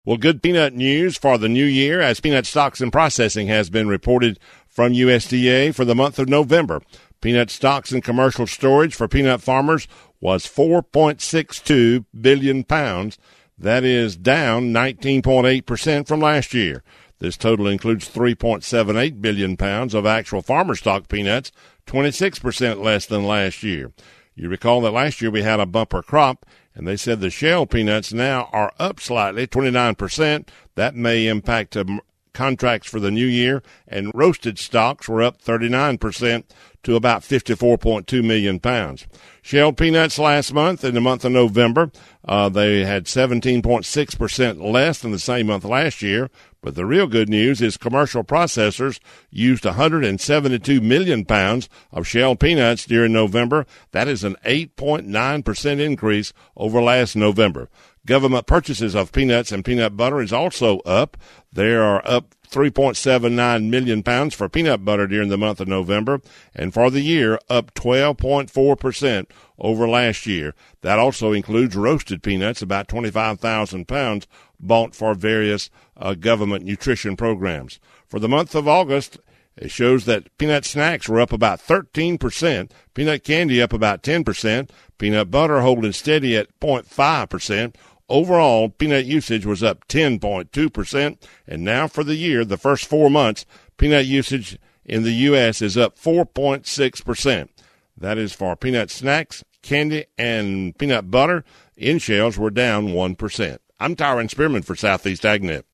Well, good peanut news for the new year as peanut stocks and processing has been reported from USDA for the month of November. Peanut stocks and commercial storage for peanut farmers was 4.62 billion pounds. That is down 19.8% from last year. This total includes 3.78 billion pounds of actual farmer stock peanuts, 26% less than last year. You recall that last year we had a bumper crop, and they said the shell peanuts now are up slightly, 29%. That may impact contracts for the new year, and roasted stocks were up 39% to about 54.2 million pounds. Shelled peanuts last month, in the month of November, they had 17.6% less than the same month last year. But the real good news is commercial processors used 172 million pounds of shelled peanuts during November. That is an 8.9% increase over last November. Government purchases of peanuts and peanut butter is also up. They are up 3.79 million pounds for peanut butter during the month of November, and for the year, up 12.4% over last year. That also includes roasted peanuts, about 25,000 pounds bought for various government nutrition programs. For the month of August, it shows that peanut snacks were up about 13%, peanut candy up about 10%, peanut butter holding steady at 0.5%. Overall, peanut usage was up 10.2%, and now for the year, the first 4 months, peanut usage in the U.S. is up 4.6%. That is for peanut snacks, candy, and peanut butter. In shells were down 1%. I'm Tyron Spearman for Southeast AgNet.